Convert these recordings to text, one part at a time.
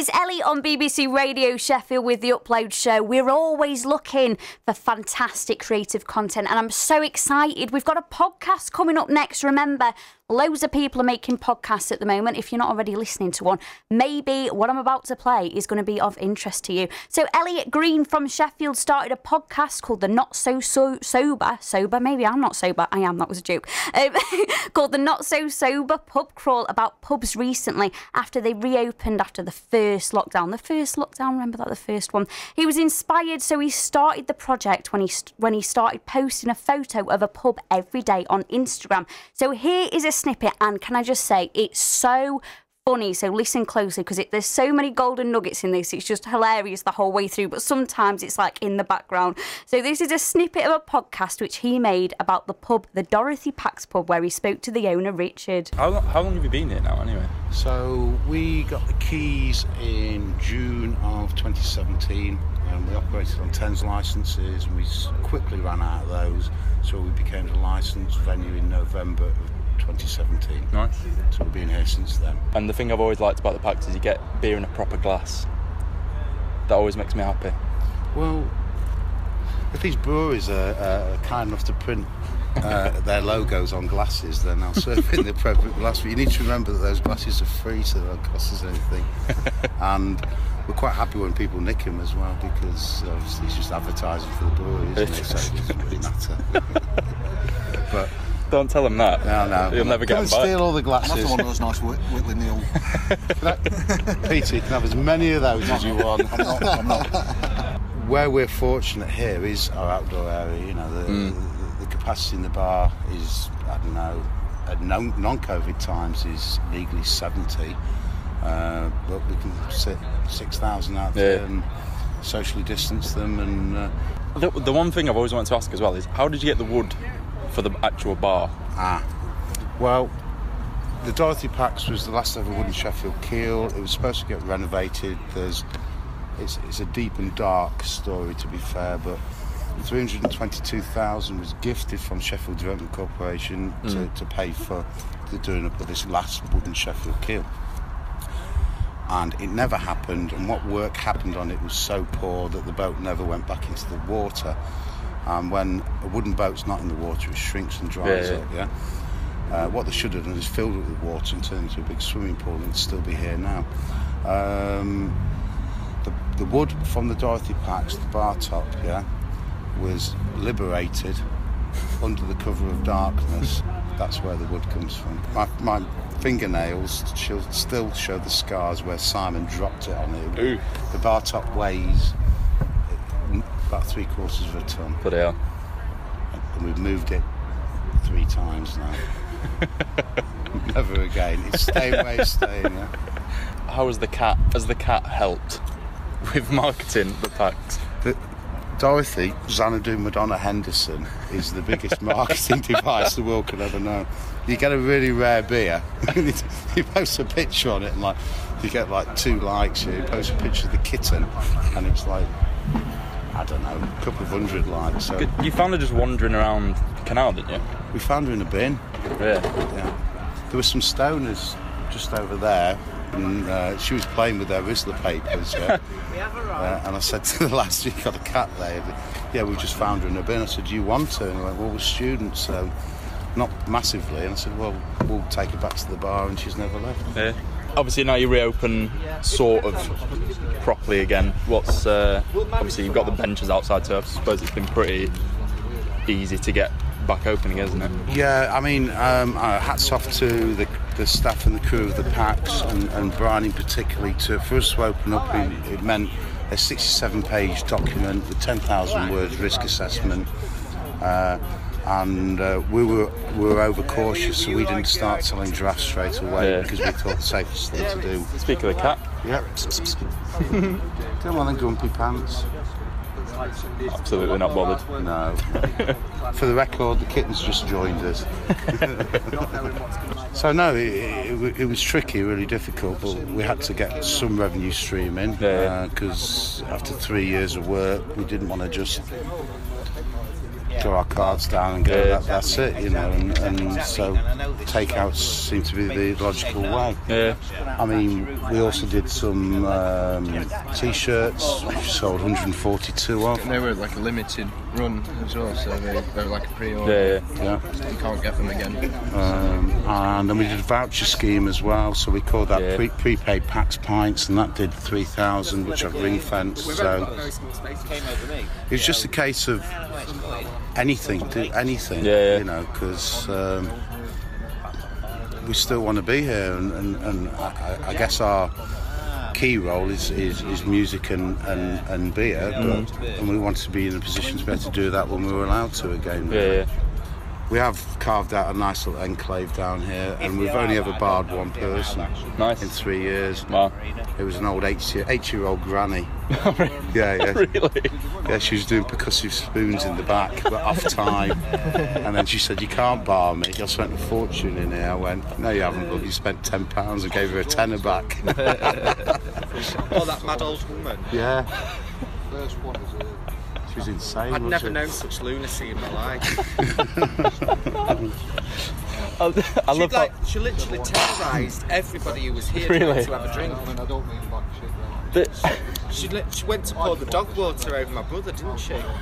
It's Ellie on BBC Radio Sheffield with The Upload Show. We're always looking for fantastic creative content, and I'm so excited. We've got a podcast coming up next. Remember, loads of people are making podcasts at the moment. If you're not already listening to one, maybe what I'm about to play is going to be of interest to you. So Elliot Green from Sheffield started a podcast called the Not So Sober, maybe I'm not sober, I am, that was a joke, called the Not So Sober Pub Crawl, about pubs recently after they reopened after the first lockdown. Remember that, the first one? He was inspired, so he started the project when he started posting a photo of a pub every day on Instagram. So here is a snippet, and can I just say, it's so funny, so listen closely, because there's so many golden nuggets in this. It's just hilarious the whole way through, but sometimes it's like in the background. So this is a snippet of a podcast which he made about the pub, the Dorothy Pax pub, where he spoke to the owner, Richard. How long have you been here now, anyway? So we got the keys in June of 2017, and we operated on 10 licences, and we quickly ran out of those, so we became a licensed venue in November of 2017. Nice. So we've been here since then. And the thing I've always liked about the Pax is you get beer in a proper glass. That always makes me happy. Well, if these breweries are kind enough to print their logos on glasses, then I'll serve in the appropriate glass. But you need to remember that those glasses are free, so they don't cost us anything. And we're quite happy when people nick them as well, because obviously it's just advertising for the brewery, isn't it? So it doesn't really matter. But don't tell them that. No. You'll never get them back. Steal all the glasses. Another one of those nice Whitley Neal. Peter, you can have as many of those as you want. I'm not. Where we're fortunate here is our outdoor area. You know, the capacity in the bar is, I don't know, at non-COVID times is legally 70, but we can sit 6,000 out there and socially distance them. And the one thing I've always wanted to ask as well is, how did you get the wood for the actual bar? Well, the Dorothy Pax was the last ever wooden Sheffield keel. It was supposed to get renovated. It's a deep and dark story, to be fair, but 322,000 was gifted from Sheffield Development Corporation to pay for the doing up of this last wooden Sheffield keel. And it never happened, and what work happened on it was so poor that the boat never went back into the water. And when a wooden boat's not in the water, it shrinks and dries up, what they should have done is filled it with water and turned it into a big swimming pool, and it'd still be here now. The wood from the Dorothy Pax, the bar top, was liberated under the cover of darkness. That's where the wood comes from. My fingernails still show the scars where Simon dropped it on it. Ooh. The bar top weighs about 3/4 of a ton. But yeah. And we've moved it 3 times now. Never again. It's staying where it's staying. How has the cat helped with marketing the Pax? Dorothy, Xanadu Madonna Henderson, is the biggest marketing device the world could ever know. You get a really rare beer, you post a picture on it, and you get 2 likes. You post a picture of the kitten, and it's I don't know, a couple of 100 likes. So You found her just wandering around the canal, didn't you? we found her in a bin. Yeah. There were some stoners just over there, and she was playing with their Rizzler papers. And I said to the lads, "You got a cat there?" "Yeah, we just found her in a bin." I said, "Do you want her?" And he went, "Well, we're students, so not massively." And I said, "Well, we'll take her back to the bar," and she's never left. Yeah. Obviously now you reopen sort of properly again. What's obviously you've got the benches outside, so I suppose it's been pretty easy to get back opening, isn't it? Yeah, I mean, hats off to the staff and the crew of the Pax, and Brian in particularly. For us to open up, it meant a 67-page document with 10,000 words risk assessment. And we were overcautious, so we didn't start selling drafts straight away because we thought the safest thing to do. Speak of the cat. Yep. Come on then, Grumpy Pants. Absolutely not bothered. No. For the record, the kitten's just joined us. So no, it was tricky, really difficult, but we had to get some revenue stream in because after 3 years of work, we didn't want to just throw our cards down and go, that's it, you know, and so takeouts seem to be the logical way. Yeah. I mean, we also did some T-shirts, which we sold 142 of. And they were like a limited run as well, so they were like a pre-order. Yeah. You can't get them again. And then we did a voucher scheme as well, so we called that prepaid packs pints, and that did 3,000, which I've ring-fenced. So it was just a case of anything, do anything, you know, because we still want to be here, and I guess our key role is music and beer, and we want to be in a position to be able to do that when we were allowed to again. Yeah. We have carved out a nice little enclave down here, and we've only ever barred one person in 3 years. Wow. It was an old 8-year-old granny. Yeah. Really? Yeah, she was doing percussive spoons in the back, but off time. And then she said, "You can't bar me. I spent a fortune in here." I went, "No, you haven't, but you spent £10 and gave her a tenner back." Oh, that mad old woman. Yeah. She was insane. I'd never known such lunacy in my life. I love that. She literally terrorised everybody who was here Really? to have a drink. I don't mean like shit. She went to pour the dog water over my brother, didn't she? And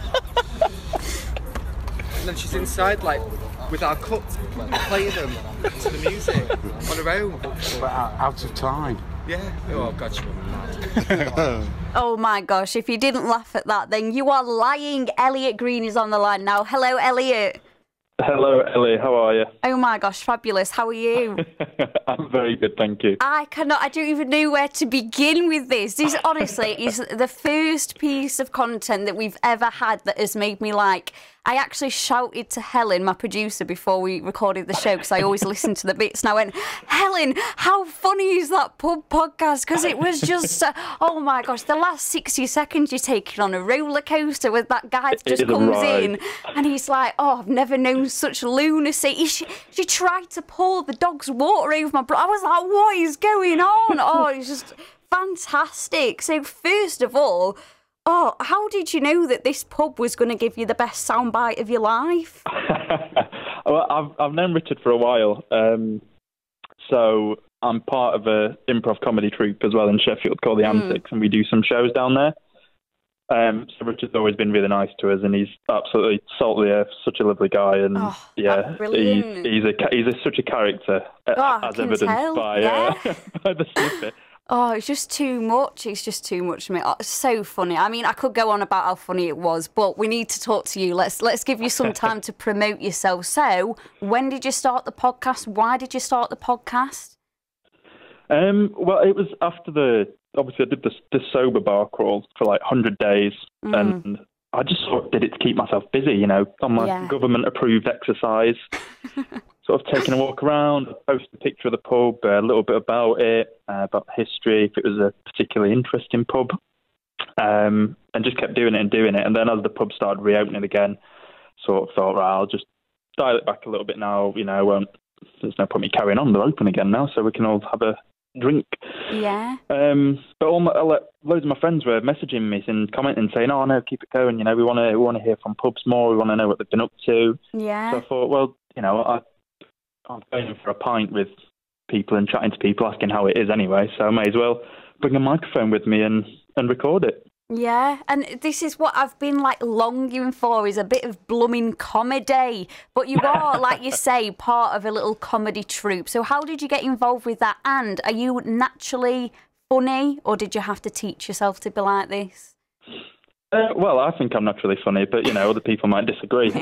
then she's inside, like, with our cups, playing them to the music on her own. But out of time. Yeah. Oh, God, she was mad. Oh my gosh, if you didn't laugh at that, then you are lying. Elliot Green is on the line now. Hello, Elliot. Hello, Ellie. How are you? Oh my gosh, fabulous. How are you? I'm very good, thank you. I don't even know where to begin with this. This honestly is the first piece of content that we've ever had that has made me like. I actually shouted to Helen, my producer, before we recorded the show, because I always listen to the bits, and I went, "Helen, how funny is that pub podcast?" Because it was just, oh my gosh, the last 60 seconds you're taking on a roller coaster with that guy that just comes in, and he's like, "Oh, I've never known such lunacy." She tried to pour the dog's water over my brother. I was like, what is going on? Oh, it's just fantastic. So first of all, how did you know that this pub was going to give you the best soundbite of your life? Well, I've known Richard for a while, so I'm part of a improv comedy troupe as well in Sheffield called The Antics, and we do some shows down there. So Richard's always been really nice to us, and he's absolutely salt of the earth, such a lovely guy, and he's such a character, as evidenced by the snippet. Oh, it's just too much. It's just too much for me. Oh, it's so funny. I mean, I could go on about how funny it was, but we need to talk to you. Let's give you some time to promote yourself. So, when did you start the podcast? Why did you start the podcast? Well, it was after obviously I did the sober bar crawl for like 100 days, and I just sort of did it to keep myself busy, you know, on my government-approved exercise. Sort of taking a walk around, post a picture of the pub, a little bit about it, about the history, if it was a particularly interesting pub, and just kept doing it. And then as the pub started reopening again, sort of thought, right, I'll just dial it back a little bit now, you know, there's no point me carrying on, they're open again now, so we can all have a drink. Yeah. But loads of my friends were messaging me and commenting, saying, "Oh no, keep it going, you know, we want to hear from pubs more, we want to know what they've been up to." Yeah. So I thought, well, you know, I'm going for a pint with people and chatting to people, asking how it is anyway, so I may as well bring a microphone with me and record it. Yeah, and this is what I've been like longing for, is a bit of blooming comedy. But you are, like you say, part of a little comedy troupe. So how did you get involved with that? And are you naturally funny, or did you have to teach yourself to be like this? Well, I think I'm naturally funny, but, you know, other people might disagree.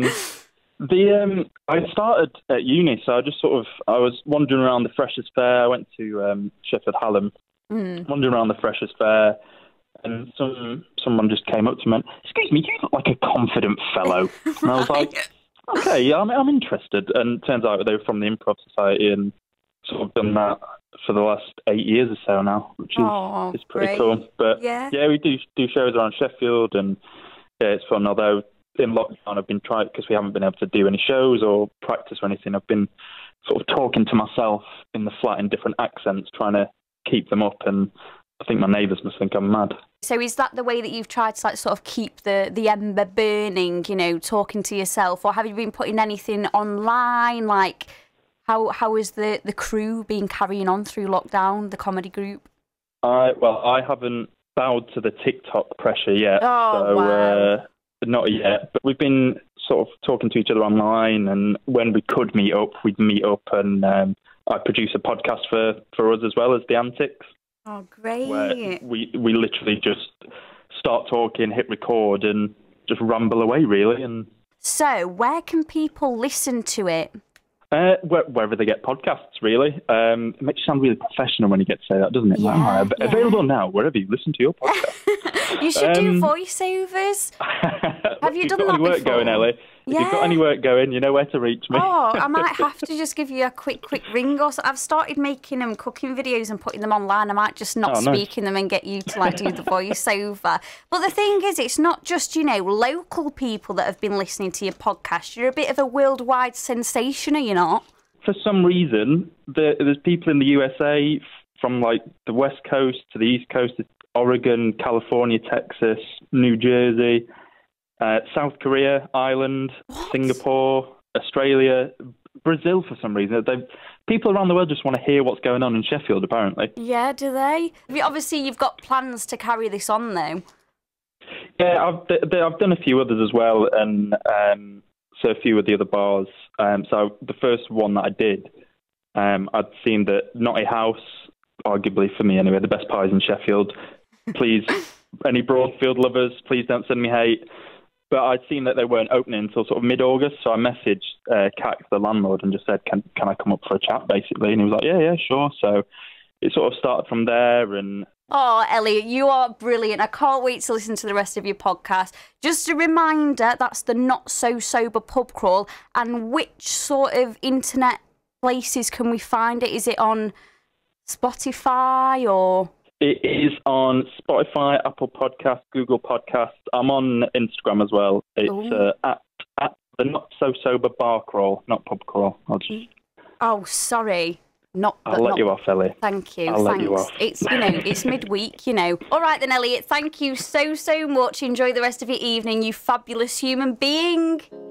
I started at uni, so I was wandering around the Freshers' Fair. I went to Sheffield Hallam, wandering around the Freshers' Fair, and someone just came up to me and went, "Excuse me, you look like a confident fellow." And I was like, "Okay, yeah, I'm interested." And it turns out they were from the Improv Society and sort of done that for the last 8 years or so now, which is pretty cool. But yeah, we do shows around Sheffield, and yeah, it's fun. Although in lockdown, I've been trying, because we haven't been able to do any shows or practice or anything, I've been sort of talking to myself in the flat in different accents, trying to keep them up, and I think my neighbours must think I'm mad. So is that the way that you've tried to like sort of keep the ember burning, you know, talking to yourself, or have you been putting anything online? Like, how is the crew been carrying on through lockdown, the comedy group? I haven't bowed to the TikTok pressure yet. Oh, wow. Not yet, but we've been sort of talking to each other online, and when we could meet up, we'd meet up, and I produce a podcast for us as well as The Antics. Oh, great. Where we literally just start talking, hit record, and just ramble away, really. And so, where can people listen to it? Wherever they get podcasts, really. It makes you sound really professional when you get to say that, doesn't it? Yeah, Like, available now, wherever you listen to your podcast. You should do voiceovers. Have you done that before? If you've got any work going, Ellie, if you've got any work going, you know where to reach me. Oh, I might have to just give you a quick ring. Or so. I've started making cooking videos and putting them online. I might just not speak in them and get you to like do the voiceover. But the thing is, it's not just, you know, local people that have been listening to your podcast. You're a bit of a worldwide sensation, are you not? For some reason, there's people in the USA from like the West Coast to the East Coast, Oregon, California, Texas, New Jersey, South Korea, Ireland, Singapore, Australia, Brazil for some reason. People around the world just want to hear what's going on in Sheffield, apparently. Yeah, do they? Obviously, you've got plans to carry this on, though. Yeah, I've done a few others as well, and so a few of the other bars. So the first one that I did, I'd seen that Notty House, arguably for me anyway, the best pies in Sheffield. Please, any Broadfield lovers, please don't send me hate. But I'd seen that they weren't opening until sort of mid-August, so I messaged Cat, the landlord, and just said, can I come up for a chat, basically? And he was like, yeah, sure. So it sort of started from there. And oh, Elliot, you are brilliant. I can't wait to listen to the rest of your podcast. Just a reminder, that's the Not So Sober pub crawl. And which sort of internet places can we find it? Is it on Spotify or...? It is on Spotify, Apple Podcasts, Google Podcasts. I'm on Instagram as well. It's at the Not So Sober bar crawl, not pub crawl. Oh, sorry. I'll let you off, Ellie. Thank you. I'll let you off. It's, you know, it's midweek, you know. All right then, Elliot, thank you so much. Enjoy the rest of your evening, you fabulous human being.